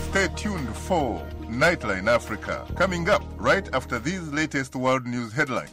Stay tuned for Nightline Africa, coming up right after these latest world news headlines.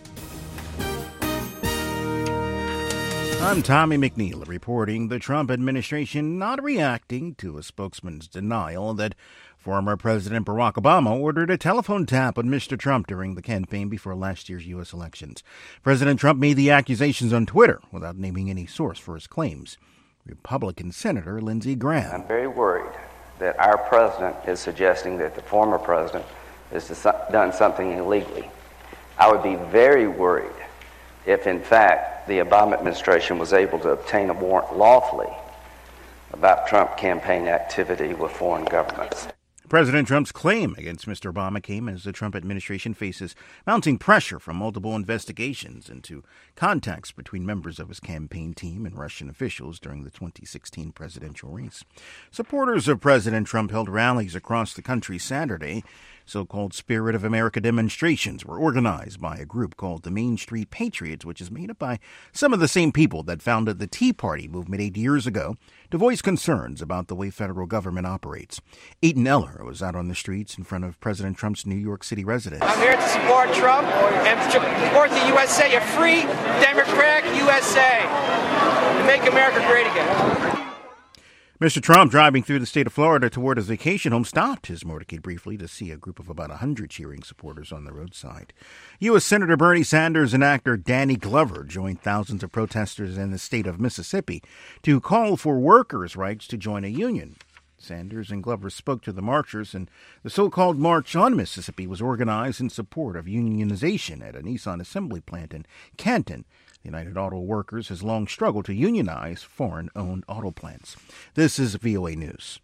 I'm Tommy McNeil reporting the Trump administration not reacting to a spokesman's denial that former President Barack Obama ordered a telephone tap on Mr. Trump during the campaign before last year's U.S. elections. President Trump made the accusations on Twitter without naming any source for his claims. Republican Senator Lindsey Graham. I'm very worried that our president is suggesting that the former president has done something illegally. I would be very worried if, in fact, the Obama administration was able to obtain a warrant lawfully about Trump campaign activity with foreign governments. President Trump's claim against Mr. Obama came as the Trump administration faces mounting pressure from multiple investigations into contacts between members of his campaign team and Russian officials during the 2016 presidential race. Supporters of President Trump held rallies across the country Saturday. So-called Spirit of America demonstrations were organized by a group called the Main Street Patriots, which is made up by some of the same people that founded the Tea Party movement 8 years ago to voice concerns about the way federal government operates. Eaton Eller was out on the streets in front of President Trump's New York City residence. I'm here to support Trump and support the USA, a free, democratic USA, to make America great again. Mr. Trump, driving through the state of Florida toward his vacation home, stopped his motorcade briefly to see a group of about 100 cheering supporters on the roadside. U.S. Senator Bernie Sanders and actor Danny Glover joined thousands of protesters in the state of Mississippi to call for workers' rights to join a union. Sanders and Glover spoke to the marchers, and the so-called March on Mississippi was organized in support of unionization at a Nissan assembly plant in Canton. The United Auto Workers has long struggled to unionize foreign-owned auto plants. This is VOA News.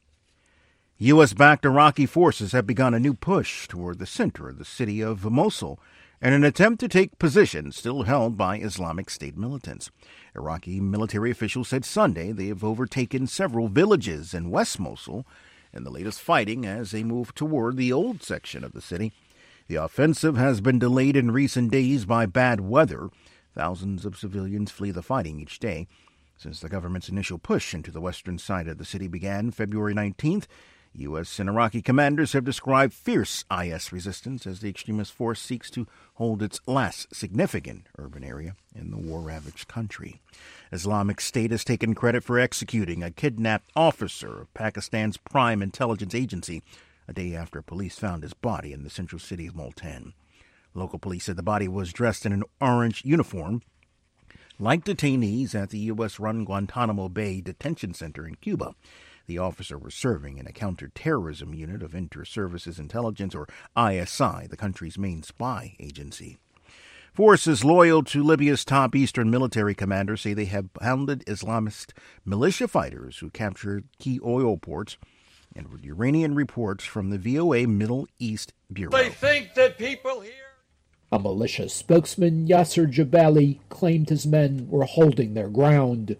U.S.-backed Iraqi forces have begun a new push toward the center of the city of Mosul in an attempt to take positions still held by Islamic State militants. Iraqi military officials said Sunday they have overtaken several villages in West Mosul in the latest fighting as they move toward the old section of the city. The offensive has been delayed in recent days by bad weather. Thousands of civilians flee the fighting each day. Since the government's initial push into the western side of the city began February 19th, U.S. and Iraqi commanders have described fierce IS resistance as the extremist force seeks to hold its last significant urban area in the war-ravaged country. Islamic State has taken credit for executing a kidnapped officer of Pakistan's prime intelligence agency a day after police found his body in the central city of Multan. Local police said the body was dressed in an orange uniform, like detainees at the U.S.-run Guantanamo Bay Detention Center in Cuba. The officer was serving in a counterterrorism unit of Inter-Services Intelligence, or ISI, the country's main spy agency. Forces loyal to Libya's top eastern military commanders say they have hounded Islamist militia fighters who captured key oil ports, and Iranian reports from the VOA Middle East Bureau. They think that people here... A militia spokesman, Yasser Jabali, claimed his member were holding their ground.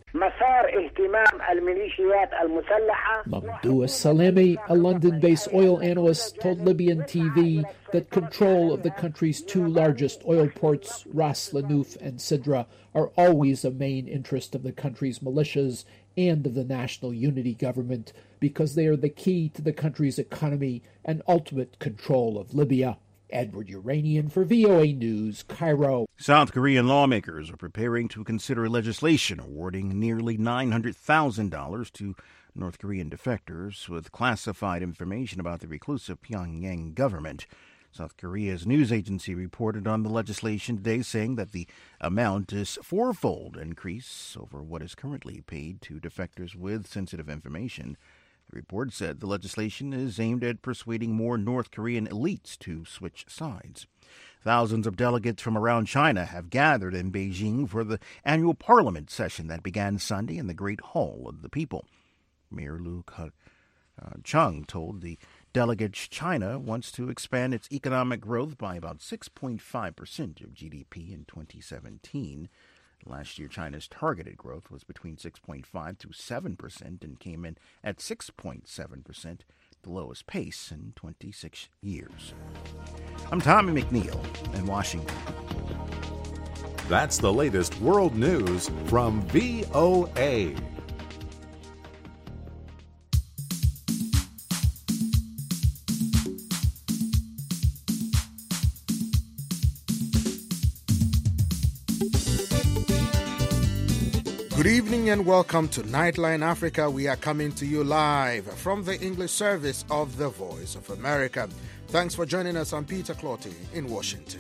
Mamdouh Salemi, a London-based oil analyst, told Libyan TV that control of the country's two largest oil ports, Ras Lanuf and Sidra, are always a main interest of the country's militias and of the National Unity Government because they are the key to the country's economy and ultimate control of Libya. Edward Uranian for VOA News, Cairo. South Korean lawmakers are preparing to consider legislation awarding nearly $900,000 to North Korean defectors with classified information about the reclusive Pyongyang government. South Korea's news agency reported on the legislation today, saying that the amount is fourfold increase over what is currently paid to defectors with sensitive information. The report said the legislation is aimed at persuading more North Korean elites to switch sides. Thousands of delegates from around China have gathered in Beijing for the annual parliament session that began Sunday in the Great Hall of the People. Mayor Lu Chung told the delegates China wants to expand its economic growth by about 6.5% of GDP in 2017. Last year, China's targeted growth was between 6.5 to 7% and came in at 6.7%, the lowest pace in 26 years. I'm Tommy McNeil in Washington. That's the latest world news from VOA. Good evening and welcome to Nightline Africa. We are coming to you live from the English service of the Voice of America. Thanks for joining us. I'm Peter Clotty in Washington.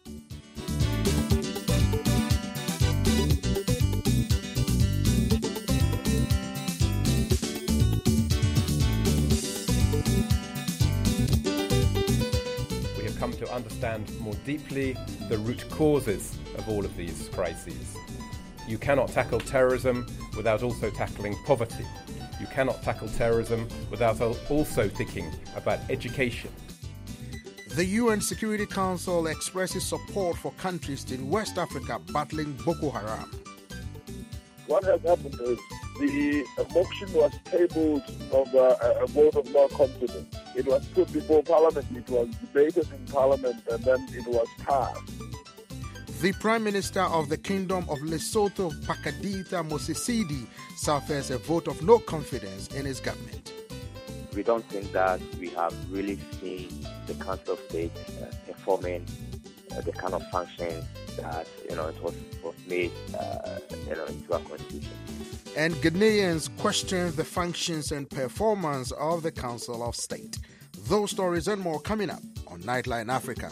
We have come to understand more deeply the root causes of all of these crises. You cannot tackle terrorism without also tackling poverty. You cannot tackle terrorism without also thinking about education. The UN Security Council expresses support for countries in West Africa battling Boko Haram. What has happened is the motion was tabled of a vote of no confidence. It was put before Parliament, it was debated in Parliament, and then it was passed. The Prime Minister of the Kingdom of Lesotho, Pakaditha Mosisili, suffers a vote of no confidence in his government. We don't think that we have really seen the Council of State performing the kind of functions that it was made into our constitution. And Ghanaians question the functions and performance of the Council of State. Those stories and more coming up on Nightline Africa.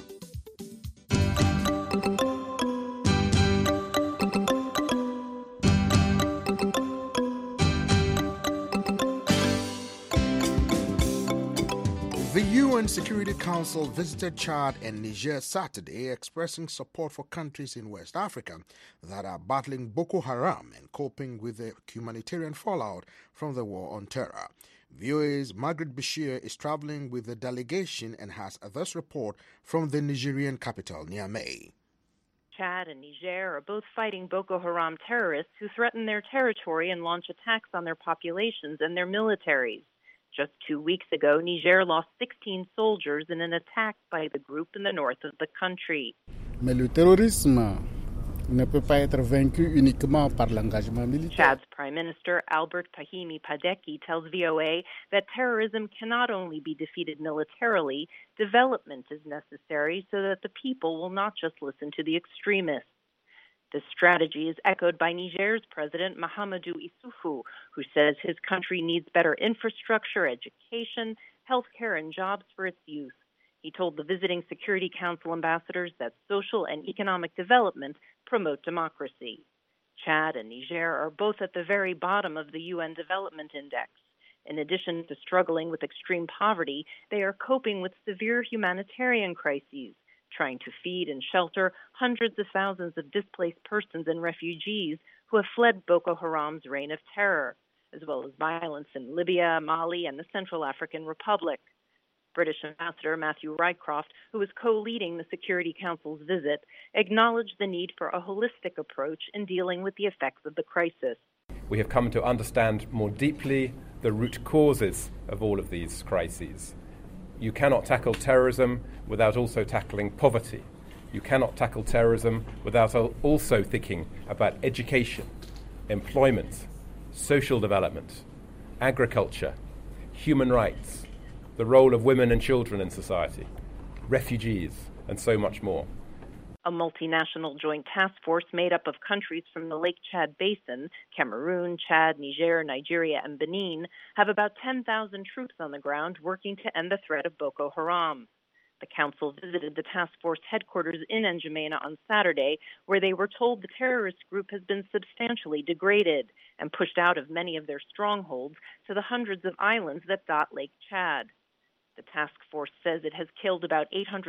The UN Security Council visited Chad and Niger Saturday, expressing support for countries in West Africa that are battling Boko Haram and coping with the humanitarian fallout from the war on terror. VOA's Margaret Bashir is traveling with the delegation and has this report from the Nigerian capital, Niamey. Chad and Niger are both fighting Boko Haram terrorists who threaten their territory and launch attacks on their populations and their militaries. Just 2 weeks ago, Niger lost 16 soldiers in an attack by the group in the north of the country. Mais le terrorisme ne peut pas être vaincu uniquement par l'engagement militaire. Chad's Prime Minister Albert Pahimi Padeki tells VOA that terrorism cannot only be defeated militarily, development is necessary so that the people will not just listen to the extremists. This strategy is echoed by Niger's President Mahamadou Issoufou, who says his country needs better infrastructure, education, healthcare, and jobs for its youth. He told the visiting Security Council ambassadors that social and economic development promote democracy. Chad and Niger are both at the very bottom of the UN Development Index. In addition to struggling with extreme poverty, they are coping with severe humanitarian crises, trying to feed and shelter hundreds of thousands of displaced persons and refugees who have fled Boko Haram's reign of terror, as well as violence in Libya, Mali, and the Central African Republic. British Ambassador Matthew Rycroft, who was co-leading the Security Council's visit, acknowledged the need for a holistic approach in dealing with the effects of the crisis. We have come to understand more deeply the root causes of all of these crises. You cannot tackle terrorism without also tackling poverty. You cannot tackle terrorism without also thinking about education, employment, social development, agriculture, human rights, the role of women and children in society, refugees, and so much more. A multinational joint task force made up of countries from the Lake Chad Basin, Cameroon, Chad, Niger, Nigeria, and Benin, have about 10,000 troops on the ground working to end the threat of Boko Haram. The council visited the task force headquarters in N'Djamena on Saturday, where they were told the terrorist group has been substantially degraded and pushed out of many of their strongholds to the hundreds of islands that dot Lake Chad. The task force says it has killed about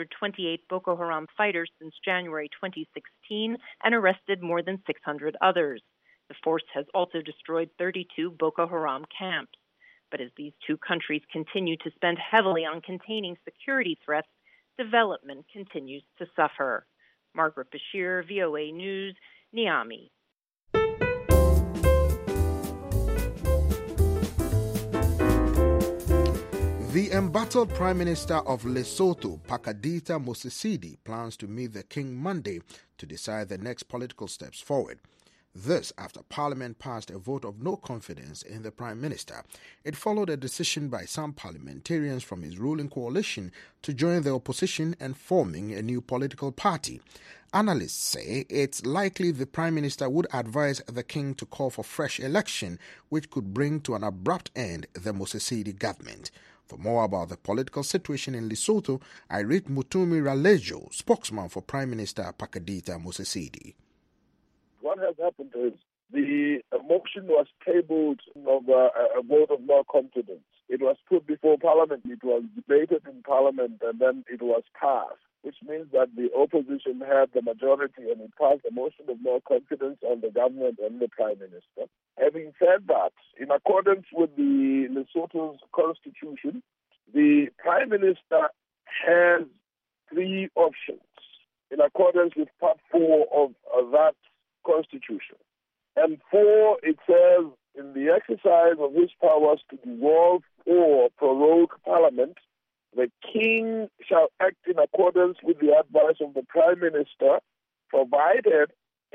828 Boko Haram fighters since January 2016 and arrested more than 600 others. The force has also destroyed 32 Boko Haram camps. But as these two countries continue to spend heavily on containing security threats, development continues to suffer. Margaret Bashir, VOA News, Niamey. The embattled Prime Minister of Lesotho, Pakaditha Mosisili, plans to meet the King Monday to decide the next political steps forward. This after Parliament passed a vote of no confidence in the Prime Minister. It followed a decision by some parliamentarians from his ruling coalition to join the opposition and forming a new political party. Analysts say it's likely the Prime Minister would advise the King to call for fresh election, which could bring to an abrupt end the Mosesedi government. For more about the political situation in Lesotho, I read Mutumi Ralejo, spokesman for Prime Minister Pakadita Mosesedi. What has happened is the motion was tabled of a vote of no confidence. It was put before Parliament, it was debated in Parliament, and then it was passed, which means that the opposition had the majority and it passed a motion of no confidence on the government and the Prime Minister. Having said that, in accordance with the Lesotho's constitution, the Prime Minister has three options in accordance with Part 4 of that constitution. And 4, it says, in the exercise of his powers to dissolve or prorogue Parliament, the King shall act in accordance with the advice of the Prime Minister, provided,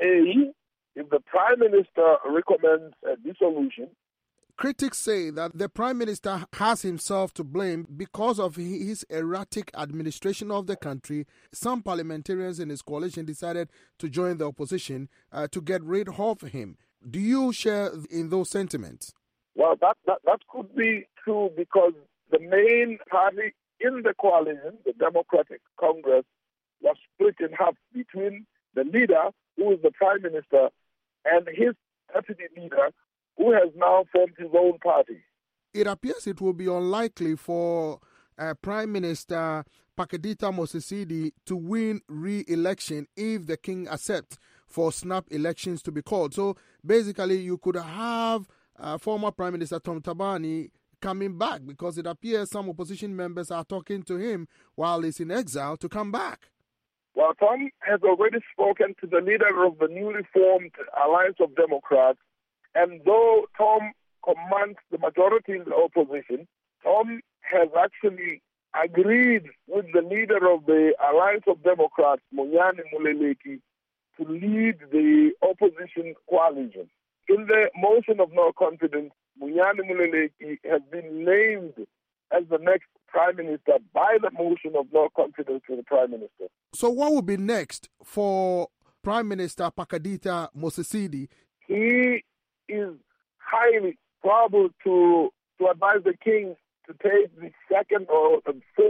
A, if the Prime Minister recommends a dissolution. Critics say that the Prime Minister has himself to blame because of his erratic administration of the country. Some parliamentarians in his coalition decided to join the opposition to get rid of him. Do you share in those sentiments? Well, that could be true because the main party in the coalition, the Democratic Congress, was split in half between the leader, who is the Prime Minister, and his deputy leader, who has now formed his own party. It appears it will be unlikely for Prime Minister Pakadita Mosesedi to win re-election if the King accepts for snap elections to be called. So basically you could have former Prime Minister Tom Tabani coming back because it appears some opposition members are talking to him while he's in exile to come back. Well, Tom has already spoken to the leader of the newly formed Alliance of Democrats. And though Tom commands the majority in the opposition, Tom has actually agreed with the leader of the Alliance of Democrats, Munyani Muleleki, to lead the opposition coalition. In the motion of no confidence, Munyani Muleleki has been named as the next Prime Minister by the motion of no confidence to the Prime Minister. So what will be next for Prime Minister Pakadita Mosesedi? He is highly probable to advise the King to take the second or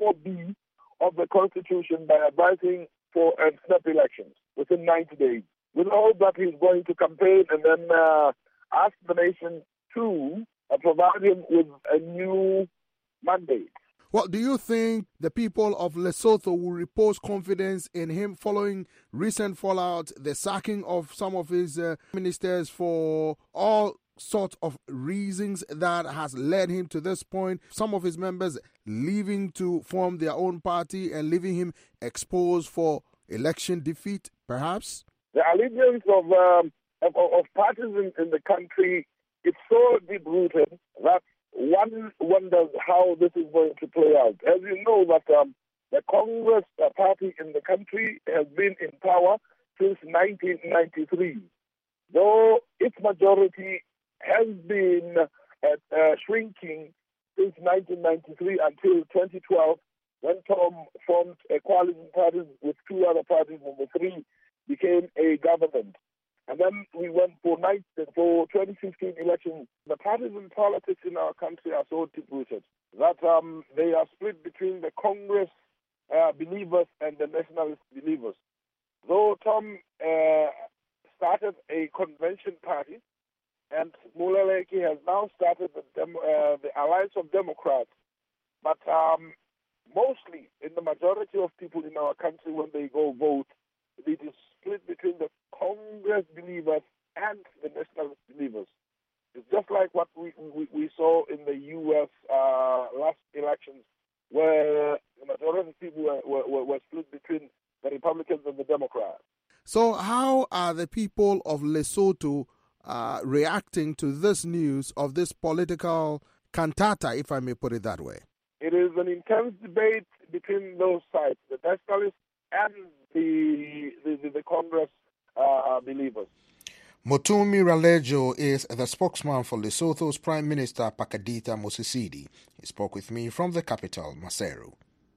4B of the Constitution by advising for snap elections within 90 days. With the hope that he's going to campaign and then ask the nation to provide him with a new mandate. Well, do you think the people of Lesotho will repose confidence in him following recent fallout, the sacking of some of his ministers for all sorts of reasons that has led him to this point, some of his members leaving to form their own party and leaving him exposed for election defeat, perhaps? The allegiance of parties in the country is so deep-rooted that one wonders how this is going to play out. As you know, that the Congress party in the country has been in power since 1993. Though its majority has been shrinking since 1993 until 2012, when Tom formed a coalition party with two other parties, and the three became a government. And then we went for 2015 elections. The parties in politics in our country are so deep-rooted that they are split between the Congress believers and the nationalist believers. Though Tom started a convention party, and Muleleki has now started the Alliance of Democrats, but mostly in the majority of people in our country, when they go vote, it is split between the Congress believers and the nationalist believers. It's just like what we saw in the U.S. Last elections, where the majority of people were split between the Republicans and the Democrats. So how are the people of Lesotho reacting to this news of this political cantata, if I may put it that way? It is an intense debate between those sides, the nationalists and the Congress believers. Motumi Ralejo is the spokesman for Lesotho's Prime Minister Pakadita Mosisili. He spoke with me from the capital, Maseru.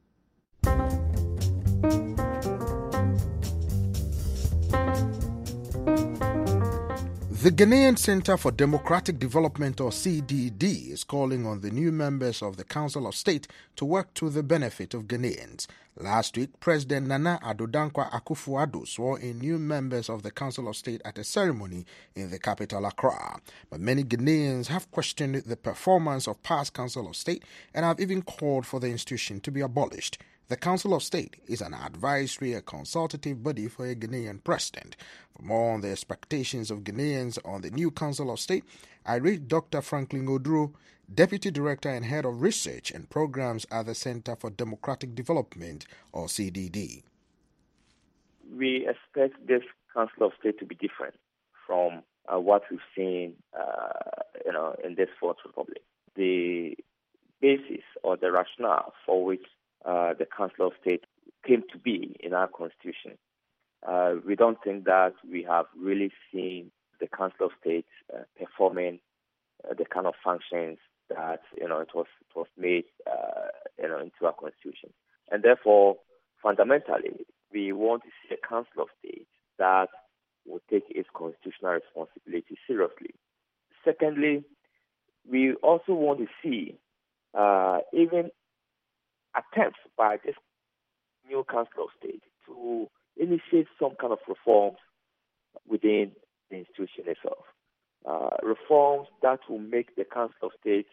The Ghanaian Center for Democratic Development, or CDD, is calling on the new members of the Council of State to work to the benefit of Ghanaians. Last week, President Nana Addo Dankwa Akufo-Addo swore in new members of the Council of State at a ceremony in the capital, Accra. But many Ghanaians have questioned the performance of past Council of State and have even called for the institution to be abolished. The Council of State is an advisory, a consultative body for a Ghanaian president. For more on the expectations of Ghanaians on the new Council of State, I read Dr. Franklin Oduro, Deputy Director and Head of Research and Programs at the Center for Democratic Development, or CDD. We expect this Council of State to be different from what we've seen, in this Fourth Republic. The basis or the rationale for which the Council of State came to be in our Constitution. We don't think that we have really seen the Council of State performing the kind of functions that it was made into our Constitution, and therefore fundamentally we want to see a Council of State that will take its constitutional responsibility seriously. Secondly, we also want to see even attempts by this new Council of State to initiate some kind of reforms within the institution itself. Reforms that will make the Council of State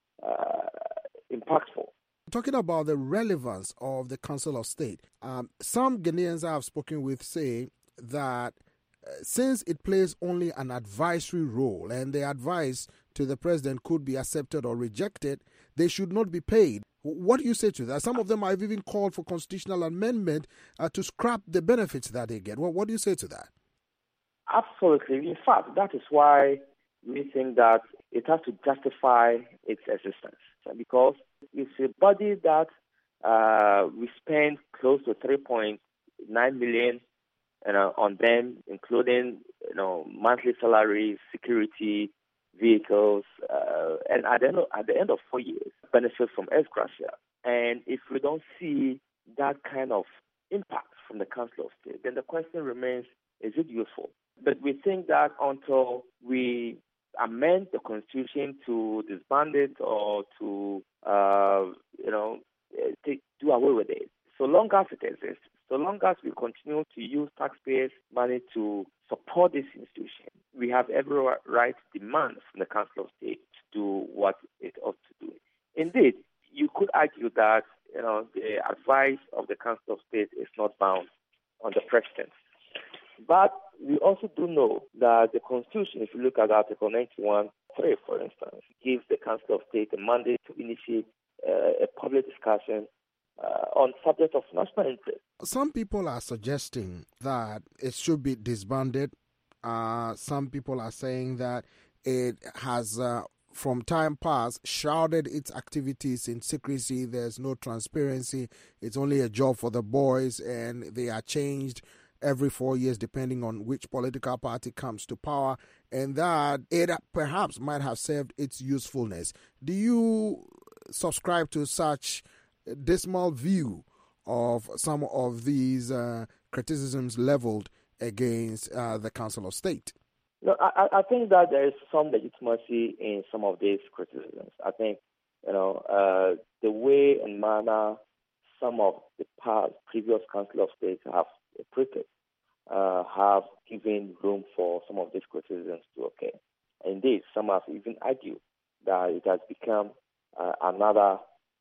impactful. Talking about the relevance of the Council of State, some Ghanaians I have spoken with say that since it plays only an advisory role and the advice to the president could be accepted or rejected, they should not be paid. What do you say to that? Some of them have even called for constitutional amendment to scrap the benefits that they get. What do you say to that? Absolutely. In fact, that is why we think that it has to justify its existence. Because it's a body that we spend close to 3.9 million on them, including monthly salaries, security, vehicles, and at the end of 4 years, benefit from ex-gratia. And if we don't see that kind of impact from the Council of State, then the question remains, is it useful? But we think that until we amend the Constitution to disband it or to, do away with it, so long as it exists, so long as we continue to use taxpayers' money to support this institution, we have every right to demand from the Council of State to do what it ought to do. Indeed, you could argue that the advice of the Council of State is not bound on the president. But we also do know that the Constitution, if you look at Article 91.3, for instance, gives the Council of State a mandate to initiate a public discussion on subjects of national interest. Some people are suggesting that it should be disbanded. Some people are saying that it has, from time past, shrouded its activities in secrecy. There's no transparency. It's only a job for the boys, and they are changed every 4 years depending on which political party comes to power, and that it perhaps might have served its usefulness. Do you subscribe to such dismal view of some of these criticisms leveled against the Council of State? No, I think that there is some legitimacy in some of these criticisms. I think, the way and manner some of the previous Council of State have operated have given room for some of these criticisms to occur. Indeed, some have even argued that it has become another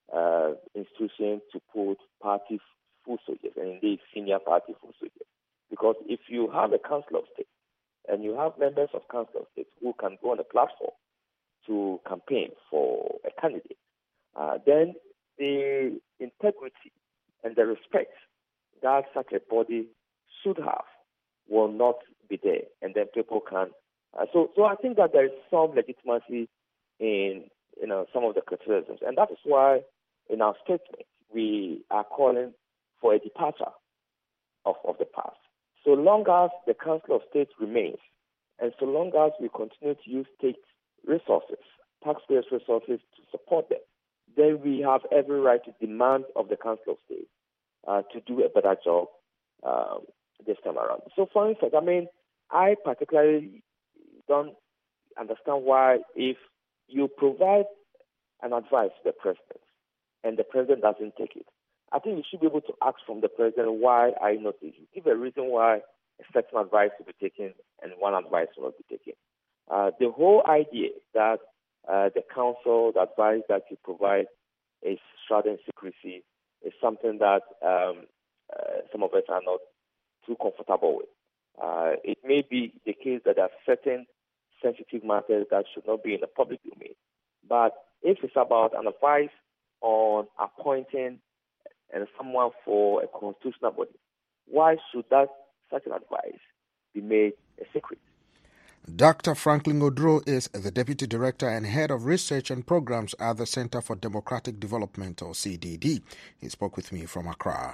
institution to put party full soldiers, and indeed senior party full soldiers. Because if you have a Council of State and you have members of Council of State who can go on a platform to campaign for a candidate, then the integrity and the respect that such a body should have will not be there, and then people can. So I think that there is some legitimacy in some of the criticisms, and that is why in our statement we are calling for a departure of the past. So long as the Council of State remains And so long as we continue to use state resources, taxpayers' resources to support them, then we have every right to demand of the Council of State to do a better job this time around. So, for instance, I particularly don't understand why, if you provide an advice to the president and the president doesn't take it, I think you should be able to ask from the president, why are you not taking it? Give a reason why a certain advice will be taken and one advice will not be taken. The whole idea that the council, the advice that you provide is shrouded in secrecy is something that some of us are not too comfortable with. It may be the case that there are certain sensitive matters that should not be in the public domain. But if it's about an advice on appointing someone for a constitutional body, why should such an advice be made a secret? Dr. Franklin Odro is the Deputy Director and Head of Research and Programs at the Center for Democratic Development, or CDD. He spoke with me from Accra.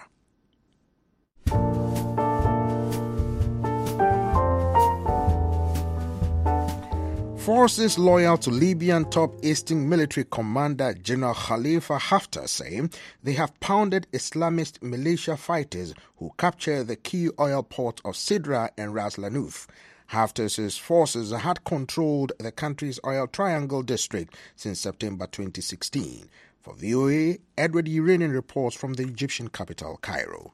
Forces loyal to Libyan top Eastern military commander General Khalifa Haftar say they have pounded Islamist militia fighters who captured the key oil port of Sidra and Ras Lanuf. Haftar's forces had controlled the country's Oil Triangle district since September 2016. For VOA, Edward Uranian reports from the Egyptian capital, Cairo.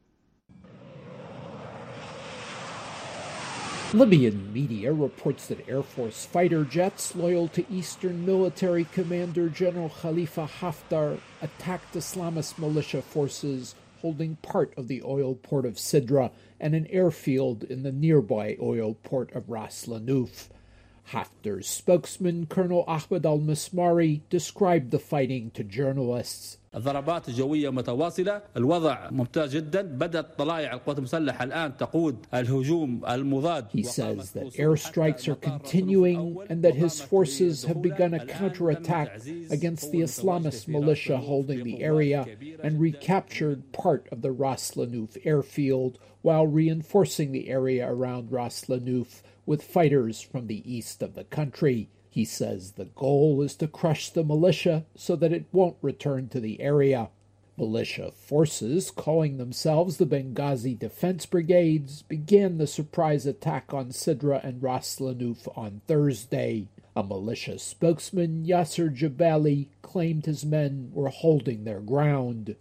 Libyan media reports that Air Force fighter jets loyal to Eastern Military Commander General Khalifa Haftar attacked Islamist militia forces holding part of the oil port of Sidra and an airfield in the nearby oil port of Ras Lanuf. Haftar's spokesman, Colonel Ahmed al-Mismari, described the fighting to journalists. الضربات الجوية متواصلة، الوضع ممتاز جدا، بدأت طلائع القوات المسلحة الآن تقود الهجوم المضاد. He says that airstrikes are continuing and that his forces have begun a counterattack against the Islamist militia holding the area and recaptured part of the Ras Lanuf airfield while reinforcing the area around Ras Lanuf with fighters from the east of the country. He says the goal is to crush the militia so that it won't return to the area. Militia forces, calling themselves the Benghazi Defense Brigades, began the surprise attack on Sidra and Ras Lanuf on Thursday. A militia spokesman, Yasser Jabali, claimed his men were holding their ground.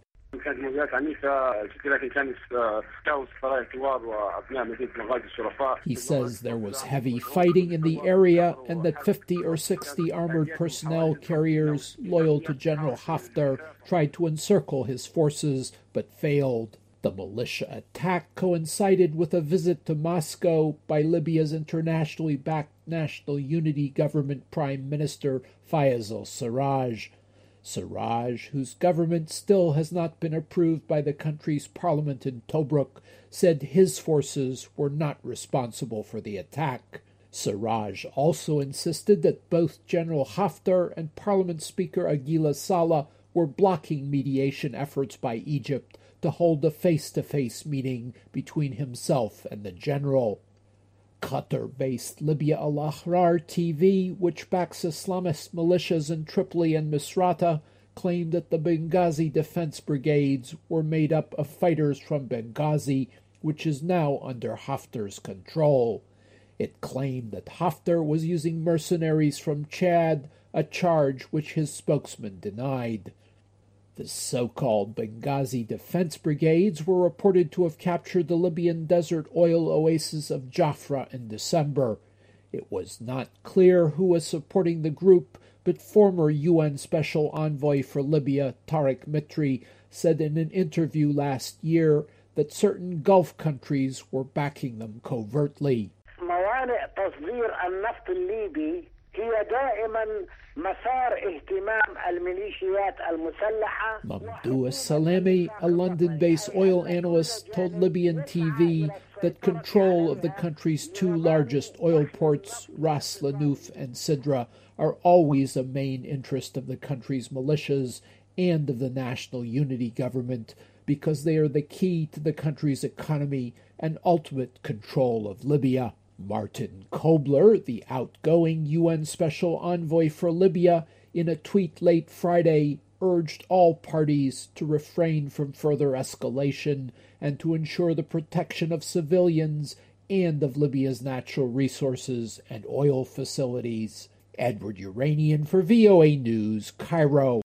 He says there was heavy fighting in the area and that 50 or 60 armored personnel carriers loyal to General Haftar tried to encircle his forces but failed. The militia attack coincided with a visit to Moscow by Libya's internationally backed National Unity Government Prime Minister Fayez al-Sarraj. Sarraj, whose government still has not been approved by the country's parliament in Tobruk, said his forces were not responsible for the attack. Sarraj also insisted that both General Haftar and Parliament Speaker Aguila Saleh were blocking mediation efforts by Egypt to hold a face-to-face meeting between himself and the general. Qatar-based Libya Al-Ahrar TV, which backs Islamist militias in Tripoli and Misrata, claimed that the Benghazi Defense Brigades were made up of fighters from Benghazi, which is now under Haftar's control. It claimed that Haftar was using mercenaries from Chad, a charge which his spokesman denied. The so-called Benghazi Defense Brigades were reported to have captured the Libyan desert oil oasis of Jafra in December. It was not clear who was supporting the group, but former UN Special Envoy for Libya, Tariq Mitri, said in an interview last year that certain Gulf countries were backing them covertly. موانئ تصدير النفط الليبي هي دائما مسار اهتمام الميليشيات المسلحة. Mamdouh Salemi, a London-based oil analyst, told Libyan TV that control of the country's two largest oil ports, Ras Lanuf and Sidra, are always a main interest of the country's militias and of the National Unity Government because they are the key to the country's economy and ultimate control of Libya. Martin Kobler, the outgoing UN Special Envoy for Libya, in a tweet late Friday, urged all parties to refrain from further escalation and to ensure the protection of civilians and of Libya's natural resources and oil facilities. Edward Uranian for VOA News, Cairo.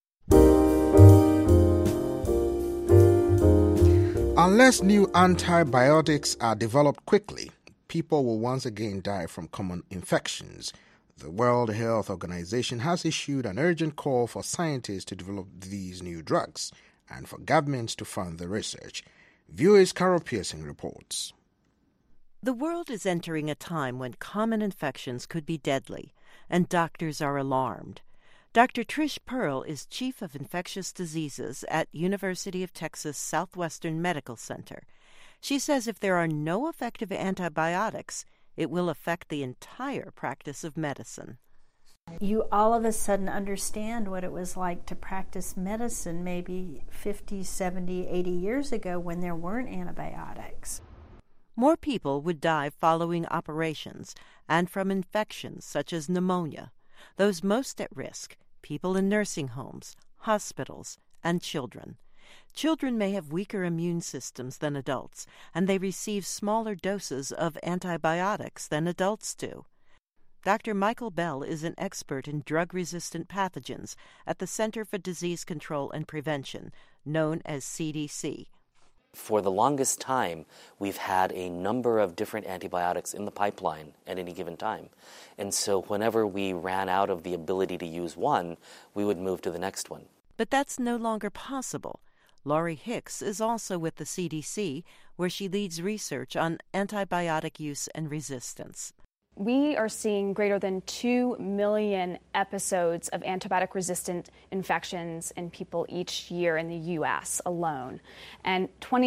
Unless new antibiotics are developed quickly, people will once again die from common infections. The World Health Organization has issued an urgent call for scientists to develop these new drugs and for governments to fund the research. VOA's Carol Pearson reports. The world is entering a time when common infections could be deadly, and doctors are alarmed. Dr. Trish Pearl is Chief of Infectious Diseases at University of Texas Southwestern Medical Center. She says if there are no effective antibiotics, it will affect the entire practice of medicine. You all of a sudden understand what it was like to practice medicine maybe 50, 70, 80 years ago when there weren't antibiotics. More people would die following operations and from infections such as pneumonia. Those most at risk, people in nursing homes, hospitals, and children. Children may have weaker immune systems than adults, and they receive smaller doses of antibiotics than adults do. Dr. Michael Bell is an expert in drug-resistant pathogens at the Center for Disease Control and Prevention, known as CDC. For the longest time, we've had a number of different antibiotics in the pipeline at any given time. And so whenever we ran out of the ability to use one, we would move to the next one. But that's no longer possible. Laurie Hicks is also with the CDC, where she leads research on antibiotic use and resistance. We are seeing greater than 2 million episodes of antibiotic-resistant infections in people each year in the U.S. alone, and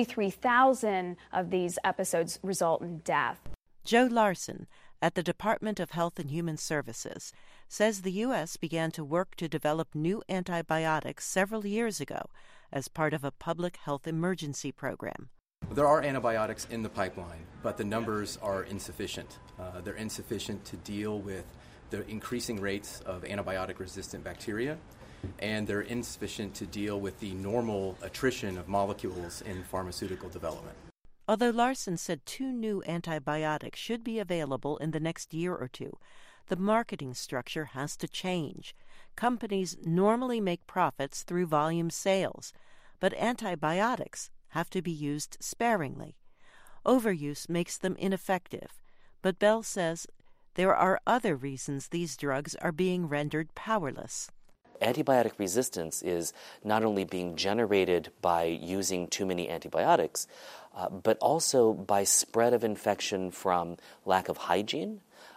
23,000 of these episodes result in death. Joe Larson, at the Department of Health and Human Services, says the U.S. began to work to develop new antibiotics several years ago as part of a public health emergency program. There are antibiotics in the pipeline, but the numbers are insufficient. They're insufficient to deal with the increasing rates of antibiotic-resistant bacteria, and they're insufficient to deal with the normal attrition of molecules in pharmaceutical development. Although Larson said 2 new antibiotics should be available in the next year or two, the marketing structure has to change. Companies normally make profits through volume sales, but antibiotics have to be used sparingly. Overuse makes them ineffective, but Bell says there are other reasons these drugs are being rendered powerless. Antibiotic resistance is not only being generated by using too many antibiotics, but also by spread of infection from lack of hygiene,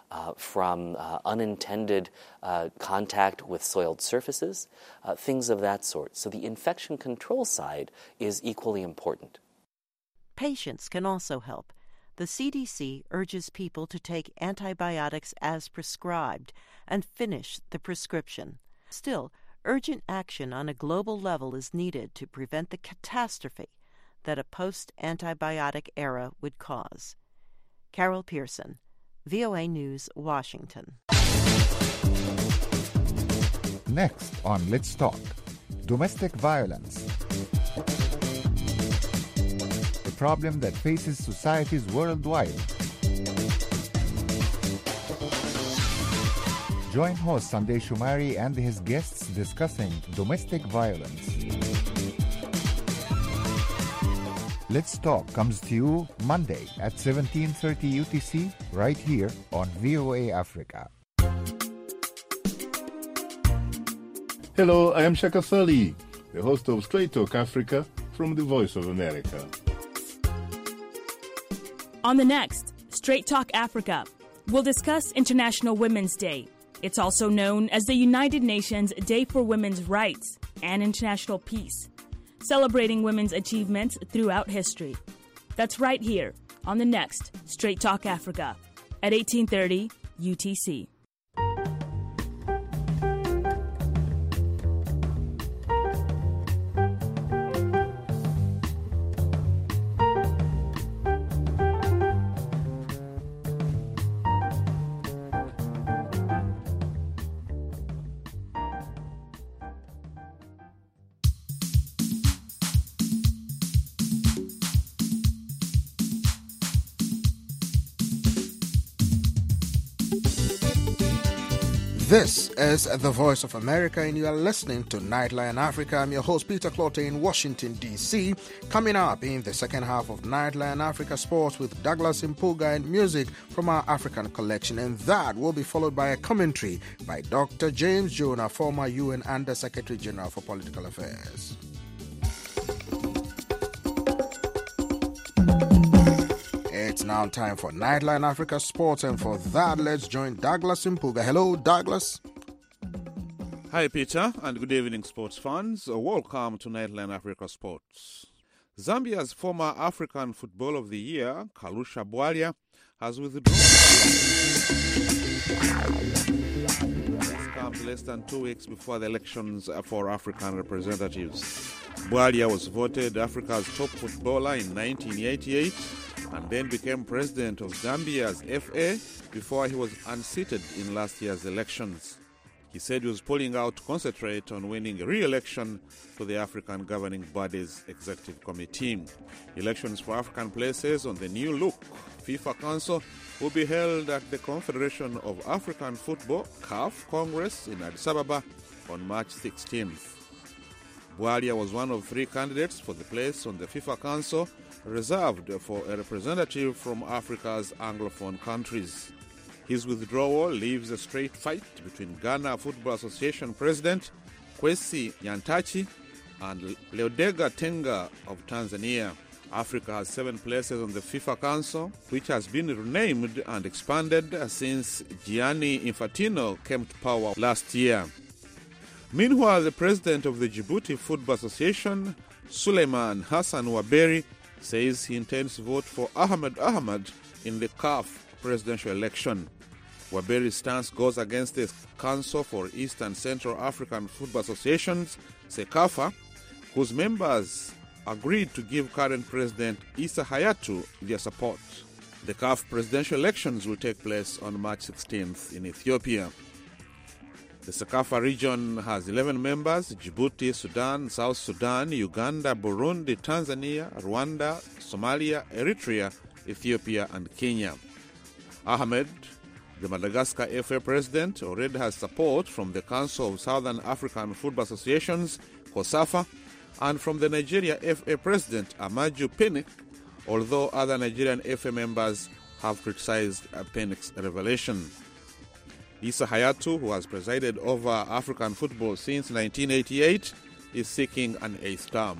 from unintended contact with soiled surfaces, things of that sort. So the infection control side is equally important. Patients can also help. The CDC urges people to take antibiotics as prescribed and finish the prescription. Still, urgent action on a global level is needed to prevent the catastrophe that a post-antibiotic era would cause. Carol Pearson, VOA News, Washington. Next on Let's Talk, domestic violence. A problem that faces societies worldwide. Join host Sandesh Shumari and his guests discussing domestic violence. Let's Talk comes to you Monday at 17:30 UTC right here on VOA Africa. Hello, I am Shaka Sali, the host of Straight Talk Africa from the Voice of America. On the next Straight Talk Africa, we'll discuss International Women's Day. It's also known as the United Nations Day for Women's Rights and International Peace, celebrating women's achievements throughout history. That's right here on the next Straight Talk Africa at 18:30 UTC. This is the Voice of America, and you are listening to Nightline Africa. I'm your host, Peter Clotte, in Washington, D.C. Coming up in the second half of Nightline Africa Sports with Douglas Mpuga and music from our African collection. And that will be followed by a commentary by Dr. James Jonah, former UN Under Secretary General for Political Affairs. It's now time for Nightline Africa Sports, and for that, let's join Douglas Mpuga. Hello, Douglas. Hi, Peter, and good evening, sports fans. Welcome to Nightline Africa Sports. Zambia's former African Footballer of the Year, Kalusha Bwalia, has withdrawn. This comes less than 2 weeks before the elections for African representatives. Bwalia was voted Africa's top footballer in 1988 and then became president of Zambia's FA before he was unseated in last year's elections. He said he was pulling out to concentrate on winning re-election to the African Governing Body's Executive Committee. Elections for African places on the new look FIFA Council will be held at the Confederation of African Football (CAF) Congress in Addis Ababa on March 16th. Bwalia was one of 3 candidates for the place on the FIFA Council, reserved for a representative from Africa's Anglophone countries. His withdrawal leaves a straight fight between Ghana Football Association President Kwesi Nyantachi and Leodega Tenga of Tanzania. Africa has 7 places on the FIFA Council, which has been renamed and expanded since Gianni Infantino came to power last year. Meanwhile, the president of the Djibouti Football Association, Suleiman Hassan Waberi, says he intends to vote for Ahmed Ahmed in the CAF presidential election. Waberi's stance goes against the Council for East and Central African Football Associations, CECAFA, whose members agreed to give current President Issa Hayatou their support. The CAF presidential elections will take place on March 16th in Ethiopia. The CECAFA region has 11 members: Djibouti, Sudan, South Sudan, Uganda, Burundi, Tanzania, Rwanda, Somalia, Eritrea, Ethiopia, and Kenya. Ahmed, the Madagascar FA president, already has support from the Council of Southern African Football Associations, COSAFA, and from the Nigeria FA president, Amaju Pinnick, although other Nigerian FA members have criticized Pinnick's revelation. Issa Hayatou, who has presided over African football since 1988, is seeking an 8th term.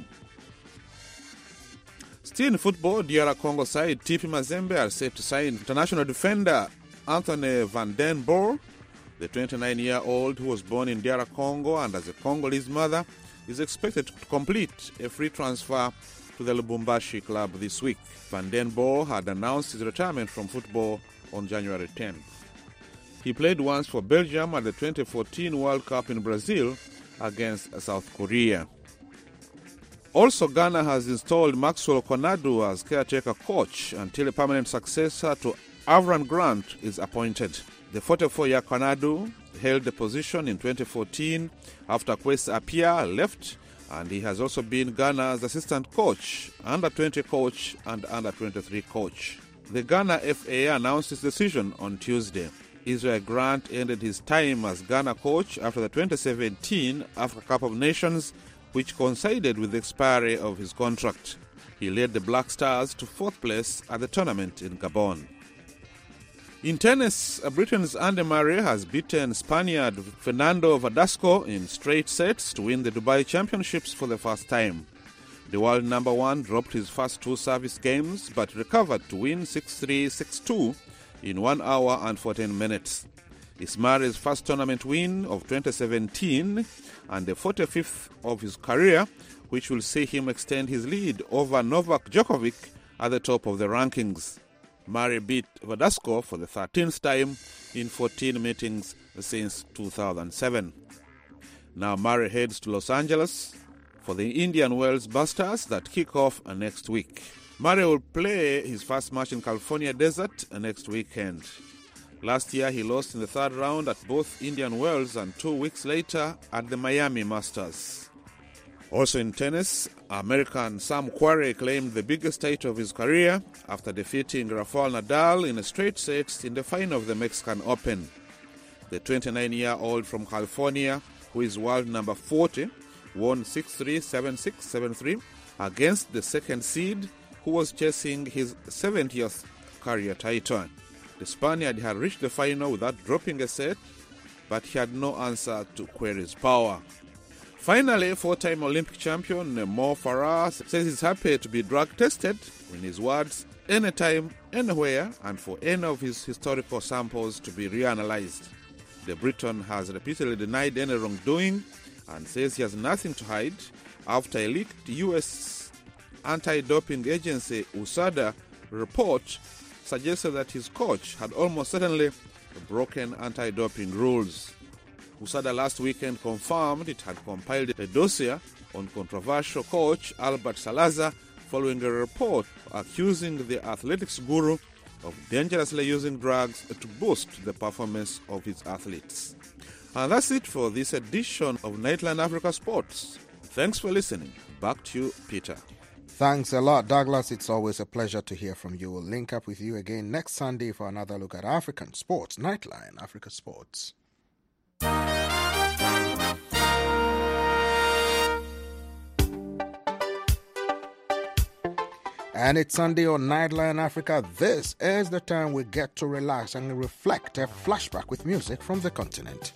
Still in football, DR Congo side TP Mazembe are set to sign international defender Anthony Van Den Boer. The 29-year-old, who was born in DR Congo and has a Congolese mother, is expected to complete a free transfer to the Lubumbashi club this week. Van Den Boer had announced his retirement from football on January 10th. He played once for Belgium at the 2014 World Cup in Brazil against South Korea. Also, Ghana has installed Maxwell Konadu as caretaker coach until a permanent successor to Avram Grant is appointed. The 44-year Konadu held the position in 2014 after Kwesi Appiah left, and he has also been Ghana's assistant coach, under-20 coach, and under-23 coach. The Ghana FA announced its decision on Tuesday. Israel Grant ended his time as Ghana coach after the 2017 Africa Cup of Nations, which coincided with the expiry of his contract. He led the Black Stars to 4th place at the tournament in Gabon. In tennis, Britain's Andy Murray has beaten Spaniard Fernando Verdasco in straight sets to win the Dubai Championships for the first time. The world number 1 dropped his first 2 service games but recovered to win 6-3, 6-2 in 1 hour and 14 minutes. It's Murray's first tournament win of 2017 and the 45th of his career, which will see him extend his lead over Novak Djokovic at the top of the rankings. Murray beat Verdasco for the 13th time in 14 meetings since 2007. Now Murray heads to Los Angeles for the Indian Wells Masters that kick off next week. Murray will play his first match in California Desert next weekend. Last year he lost in the 3rd round at both Indian Wells and 2 weeks later at the Miami Masters. Also in tennis, American Sam Querrey claimed the biggest title of his career after defeating Rafael Nadal in a straight sets in the final of the Mexican Open. The 29-year-old from California, who is world number 40, won 6-3, 7-6, 7-3 against the second seed, who was chasing his 70th career title. The Spaniard had reached the final without dropping a set, but he had no answer to Querrey's power. Finally, four-time Olympic champion Mo Farah says he's happy to be drug-tested, in his words, anytime, anywhere, and for any of his historical samples to be reanalyzed. The Briton has repeatedly denied any wrongdoing and says he has nothing to hide after a leaked U.S. anti-doping agency USADA report suggested that his coach had almost certainly broken anti-doping rules. USADA last weekend confirmed it had compiled a dossier on controversial coach Albert Salazar following a report accusing the athletics guru of dangerously using drugs to boost the performance of his athletes. And that's it for this edition of Nightline Africa Sports. Thanks for listening. Back to you, Peter. Thanks a lot, Douglas. It's always a pleasure to hear from you. We'll link up with you again next Sunday for another look at African sports. Nightline Africa Sports. And it's Sunday on Nightline Africa. This is the time we get to relax and reflect, a flashback with music from the continent.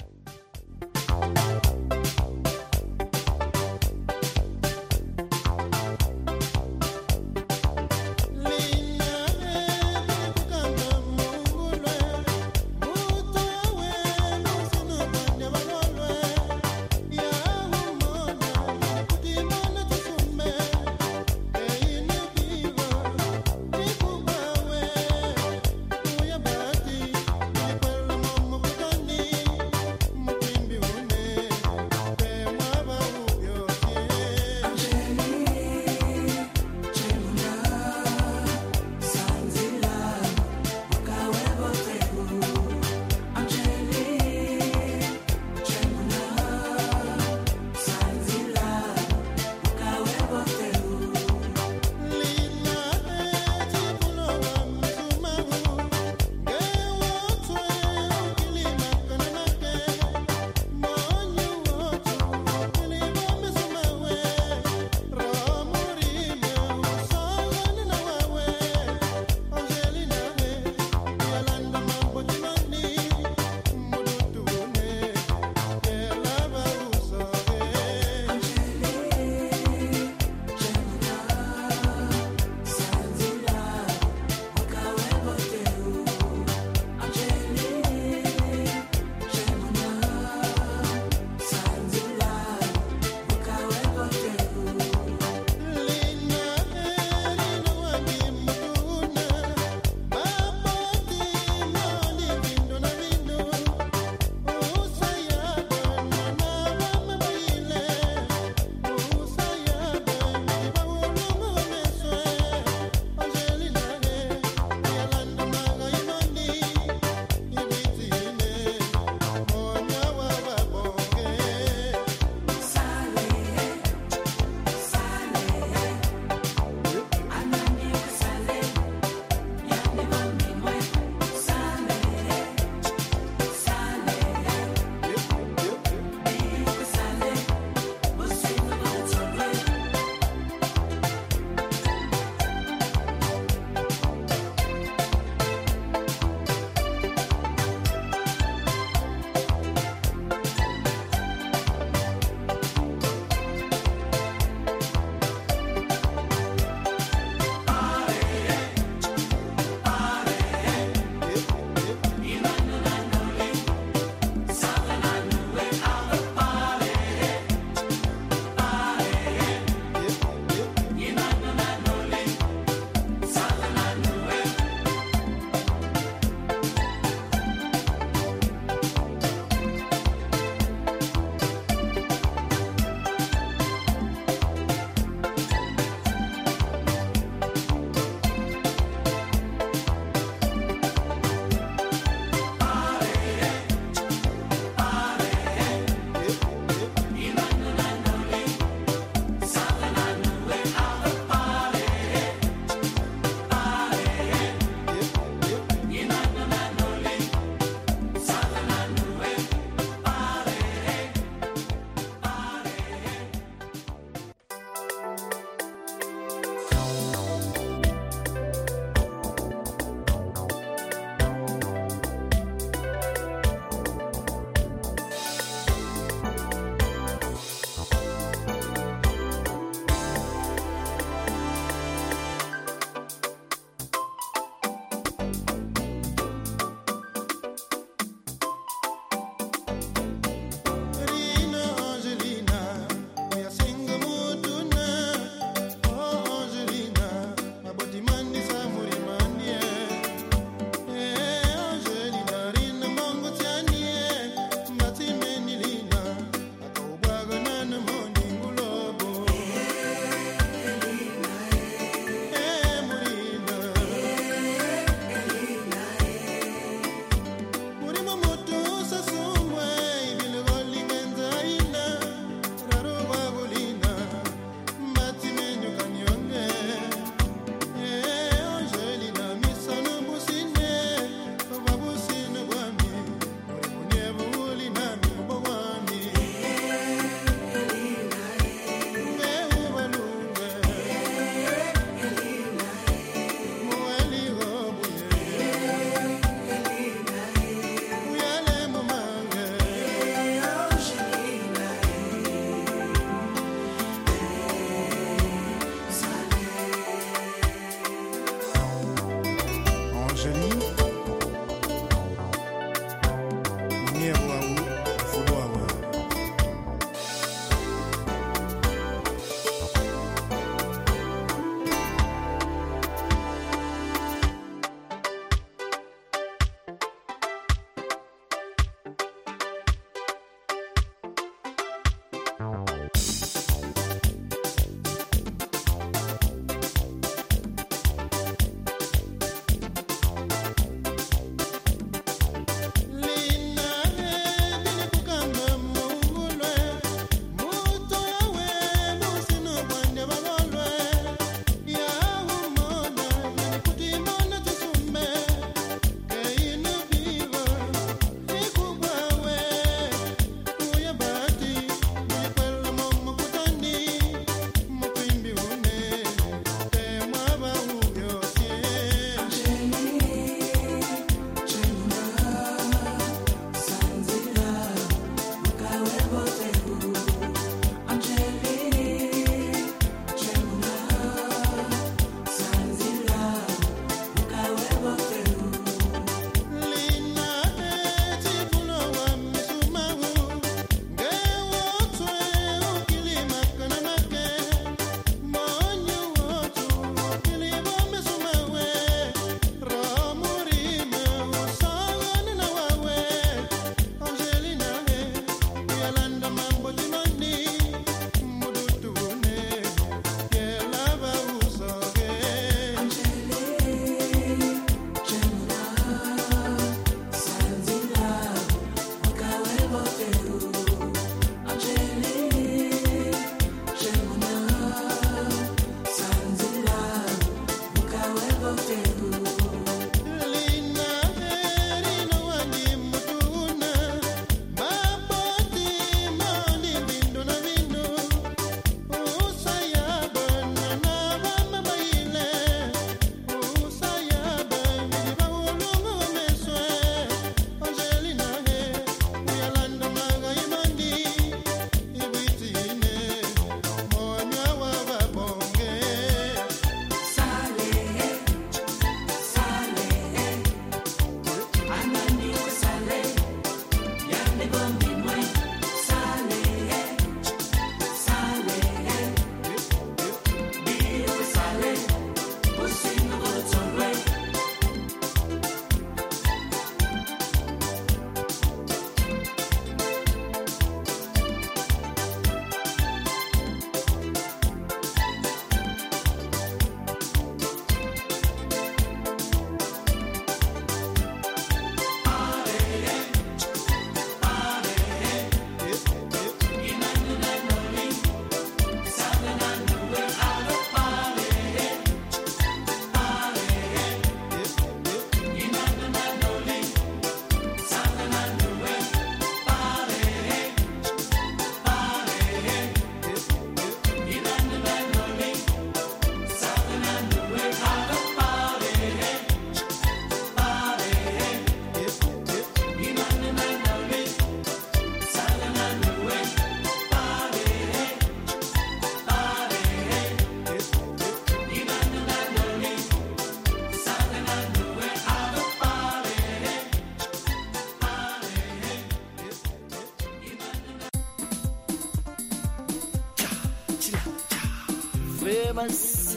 Pampers,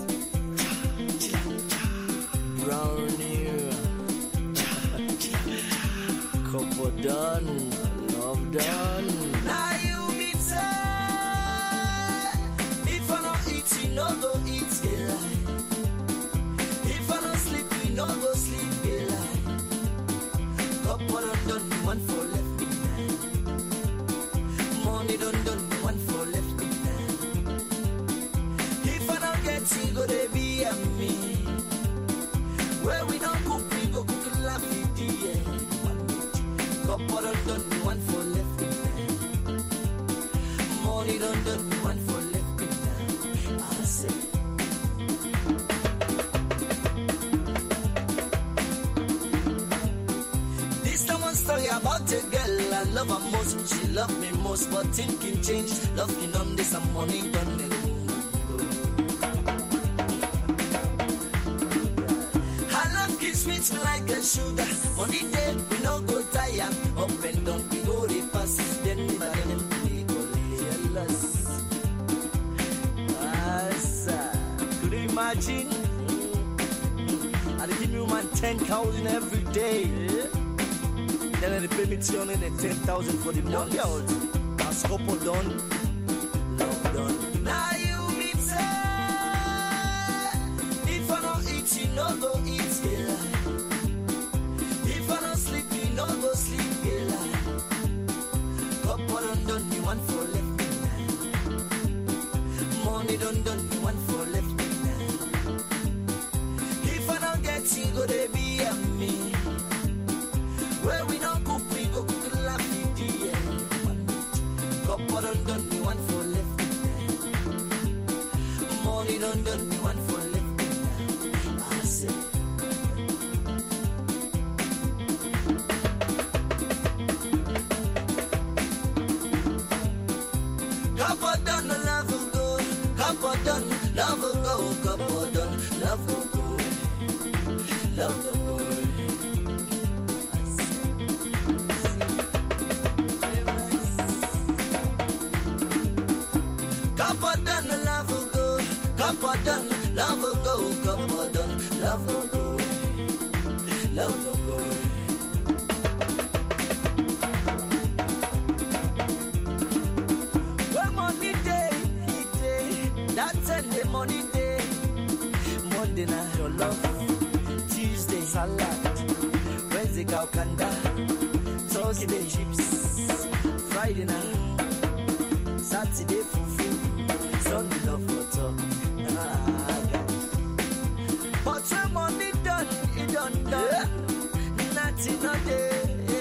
brownie, couple done, love done. Now you be tired. If I don't eat, you no go eat, yeah. If I don't sleep, you no go sleep, yeah. Couple done, one for left behind. Money done, one for left behind. If I don't get you, go to be a me. Where we don't cook, we go cook a laugh with you, yeah. Couple done, one for left behind. Money done, one for left behind. I say. This time one story about a girl I love her most. She love me most, but thinking change. Love on this and money done. Her love gives sweet me like a sugar. Money day, we no go tire. Up and down, we go the pass. Then we back and we go jealous. Could you imagine? I'd give you man 10,000 every day. Then they pay me 210,000 for the month. I'll scope done. Love done. Now you be tired. If I don't eat, you no go eat, yeah. If I don't sleep, you no go sleep, yeah. Couple done, you one for left behind. Money done, you one for left behind. If I don't get you, go to be a me. Where we don't cook, we go cook a laugh with you, yeah. Couple done, you one for left behind. Money done, you one for left behind. I say. Couple done, love will go. Couple done, love will go. Couple done, love will go. Love will go. Couple done, love will go. Couple done, love will go. Couple done, love will go. Love will go. When money day, that's when the money day. Monday night, your love. Tuesday, salad. Wednesday, kaukanda. Thursday, chips. Friday night. Saturday, fufu. Sunday, love for talk. But when money done, it done. Nothing no day.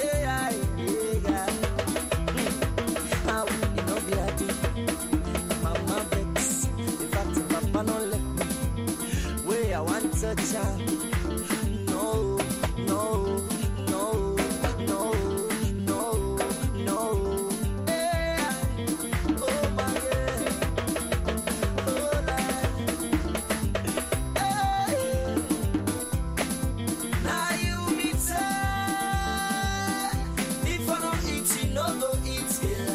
How you know be happy? Mama vex. The fact Papa no let me. Where I want to jam. No, no, no, no, no, no. Oh my God. Oh Lord. Now you be tired. If I don't eat, you no go eat, yeah.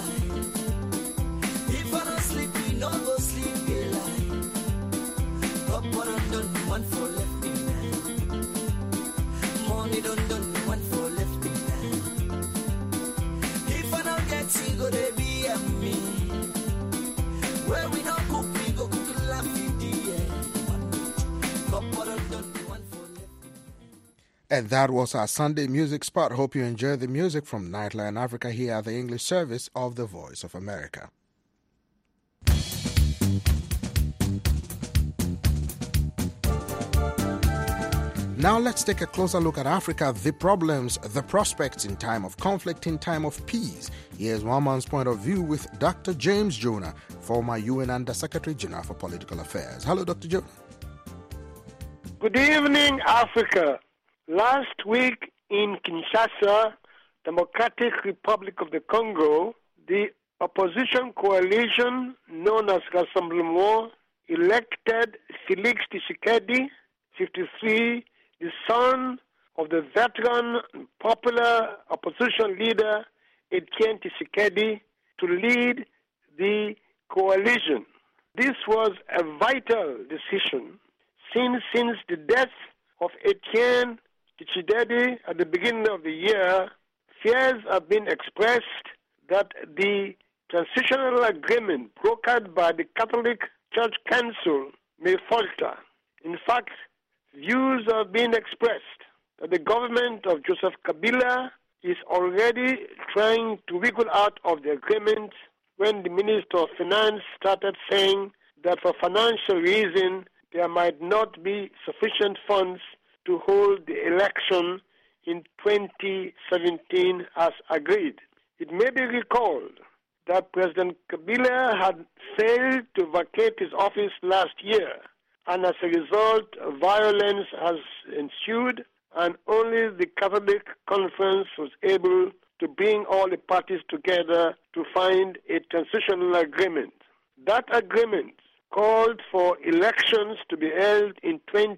If I don't sleep, you no go sleep, yeah. Couple done, one for left behind. Money done, one for left behind. If I don't get you, go to be a me. Where we don't cook, we go cook a laugh with you, yeah. Couple done, one for left. And that was our Sunday music spot. Hope you enjoyed the music from Nightline Africa here at the English service of the Voice of America. Now let's take a closer look at Africa, the problems, the prospects in time of conflict, in time of peace. Here's one man's point of view with Dr. James Jonah, former UN Under-Secretary General for Political Affairs. Hello, Dr. Jonah. Good evening, Africa. Last week in Kinshasa, Democratic Republic of the Congo, the opposition coalition known as Rassemblement elected Felix Tshisekedi, 53, the son of the veteran and popular opposition leader Etienne Tshisekedi, to lead the coalition. This was a vital decision since the death of Etienne Tshisekedi at the beginning of the year. Fears have been expressed that the transitional agreement brokered by the Catholic Church Council may falter. In fact, views have been expressed that the government of Joseph Kabila is already trying to wiggle out of the agreement when the Minister of Finance started saying that for financial reasons there might not be sufficient funds to hold the election in 2017 as agreed. It may be recalled that President Kabila had failed to vacate his office last year, and as a result, violence has ensued, and only the Catholic Conference was able to bring all the parties together to find a transitional agreement. That agreement called for elections to be held in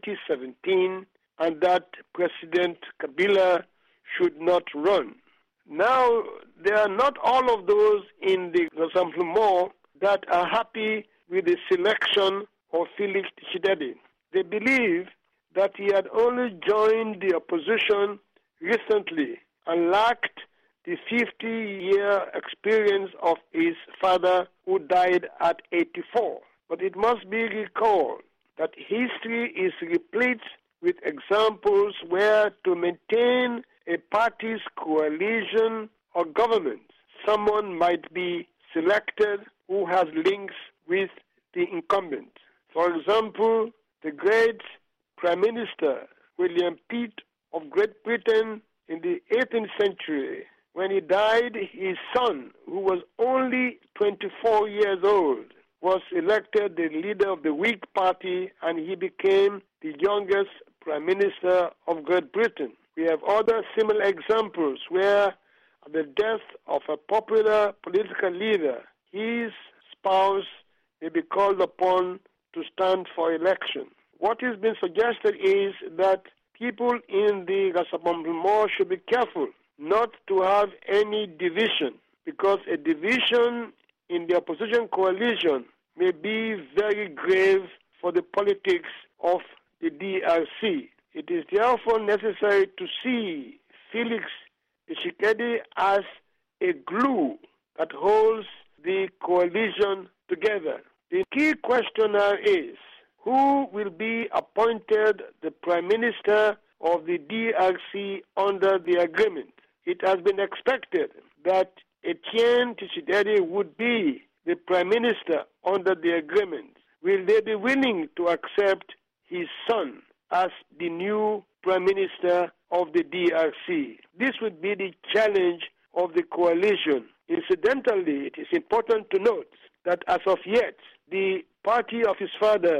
2017 and that President Kabila should not run. Now, there are not all of those in the Rassemblement that are happy with the selection of Felix Tshisekedi. They believe that he had only joined the opposition recently and lacked the 50-year experience of his father, who died at 84. But it must be recalled that history is replete with examples where, to maintain a party's coalition or government, someone might be selected who has links with the incumbent. For example, the great Prime Minister William Pitt of Great Britain in the 18th century, when he died, his son, who was only 24 years old, was elected the leader of the Whig Party, and he became the youngest Prime Minister of Great Britain. We have other similar examples where, at the death of a popular political leader, his spouse may be called upon to stand for election. What is being suggested is that people in the Rassemblement should be careful not to have any division, because a division in the opposition coalition may be very grave for the politics of the DRC. It is therefore necessary to see Felix Tshisekedi as a glue that holds the coalition together. The key question now is, who will be appointed the Prime Minister of the DRC under the agreement? It has been expected that Etienne Tshisekedi would be the Prime Minister under the agreement. Will they be willing to accept his son as the new Prime Minister of the DRC? This would be the challenge of the coalition. Incidentally, it is important to note that as of yet, the party of his father,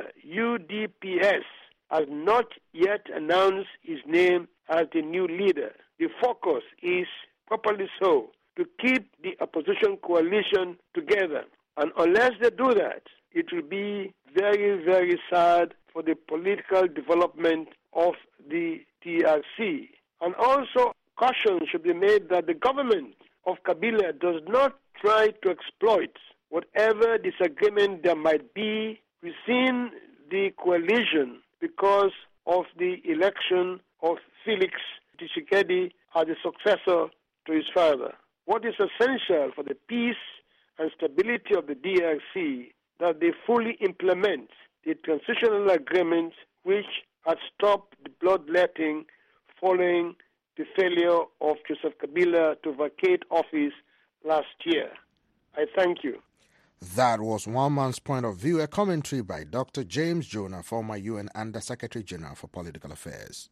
UDPS, has not yet announced his name as the new leader. The focus is, properly so, to keep the opposition coalition together. And unless they do that, it will be very, very sad for the political development of the DRC. And also, caution should be made that the government of Kabila does not try to exploit whatever disagreement there might be within the coalition because of the election of Felix Tshisekedi as the successor to his father. What is essential for the peace and stability of the DRC, that they fully implement the transitional agreement which had stopped the bloodletting following the failure of Joseph Kabila to vacate office last year. I thank you. That was One Man's Point of View, a commentary by Dr. James Jonah, former UN Under-Secretary General for Political Affairs.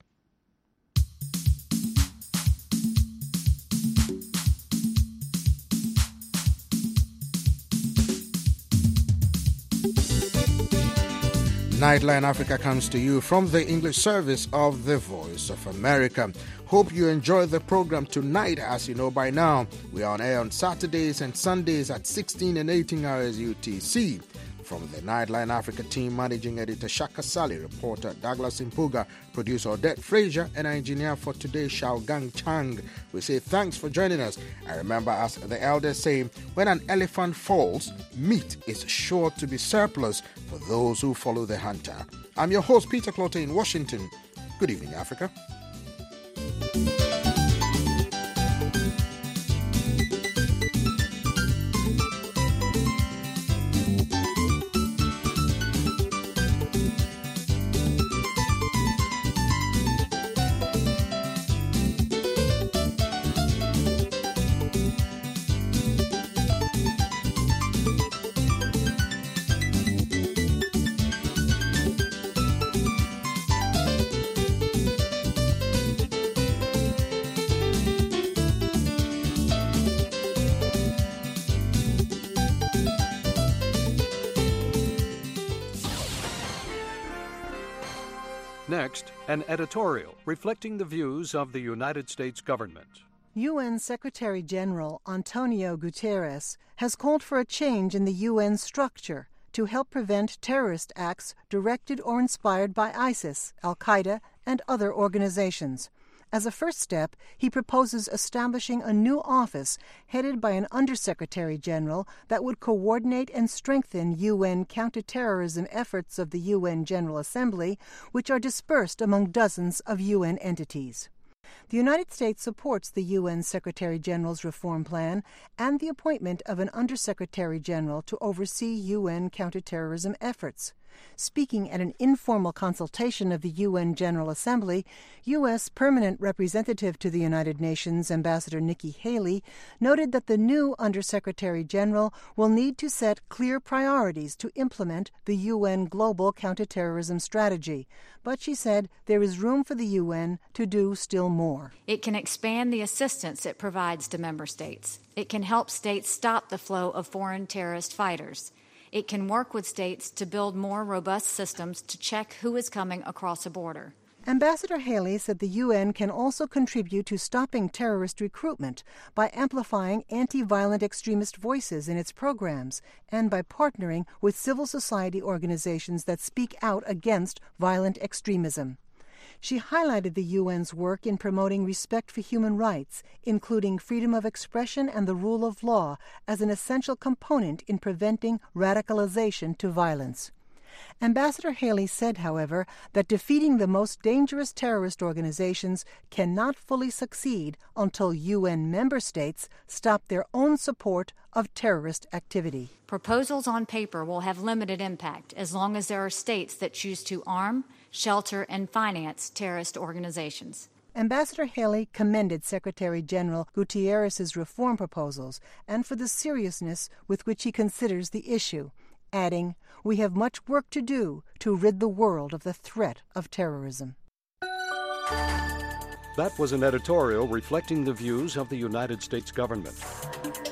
Nightline Africa comes to you from the English service of the Voice of America. Hope you enjoy the program tonight. As you know by now, we are on air on Saturdays and Sundays at 16 and 18 hours UTC. From the Nightline Africa team, managing editor Shaka Sally, reporter Douglas Impuga, producer Odette Frazier, and engineer for today, Xiaogang Chang. We say thanks for joining us. And remember, as the elders say, when an elephant falls, meat is sure to be surplus for those who follow the hunter. I'm your host, Peter Clotte in Washington. Good evening, Africa. Next, an editorial reflecting the views of the United States government. UN Secretary-General Antonio Guterres has called for a change in the UN structure to help prevent terrorist acts directed or inspired by ISIS, Al-Qaeda, and other organizations. As a first step, he proposes establishing a new office headed by an Undersecretary General that would coordinate and strengthen UN counterterrorism efforts of the UN General Assembly, which are dispersed among dozens of UN entities. The United States supports the UN Secretary General's reform plan and the appointment of an Undersecretary General to oversee UN counterterrorism efforts. Speaking at an informal consultation of the UN General Assembly, U.S. Permanent Representative to the United Nations, Ambassador Nikki Haley, noted that the new Undersecretary General will need to set clear priorities to implement the UN Global Counterterrorism Strategy. But she said there is room for the UN to do still more. It can expand the assistance it provides to member states. It can help states stop the flow of foreign terrorist fighters. It can work with states to build more robust systems to check who is coming across a border. Ambassador Haley said the UN can also contribute to stopping terrorist recruitment by amplifying anti-violent extremist voices in its programs and by partnering with civil society organizations that speak out against violent extremism. She highlighted the UN's work in promoting respect for human rights, including freedom of expression and the rule of law, as an essential component in preventing radicalization to violence. Ambassador Haley said, however, that defeating the most dangerous terrorist organizations cannot fully succeed until UN member states stop their own support of terrorist activity. Proposals on paper will have limited impact as long as there are states that choose to arm, shelter, and finance terrorist organizations. Ambassador Haley commended Secretary General Guterres' reform proposals and for the seriousness with which he considers the issue, adding, "We have much work to do to rid the world of the threat of terrorism." That was an editorial reflecting the views of the United States government.